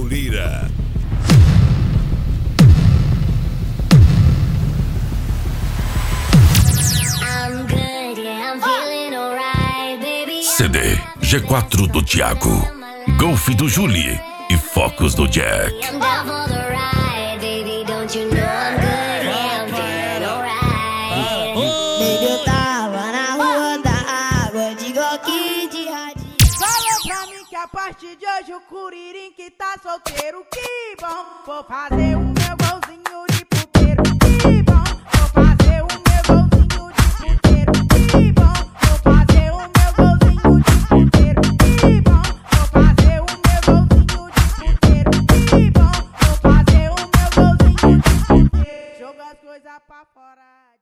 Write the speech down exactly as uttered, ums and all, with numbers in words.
Lira. C D G quatro do Thiago, Golf do Julie e Focus do Jack. Eu tava na rua da água de Goki de radinho. Falou pra mim que a partir de hoje o Curirim que tá solteiro. Que bom, vou fazer o meu golzinho de puteiro. Que bom, vou fazer o meu golzinho de puteiro. Que bom, vou fazer o meu golzinho de puteiro. Que bom, vou fazer o meu golzinho de puteiro. Que bom, vou fazer o meu golzinho de puteiro. Joga as coisas pra fora.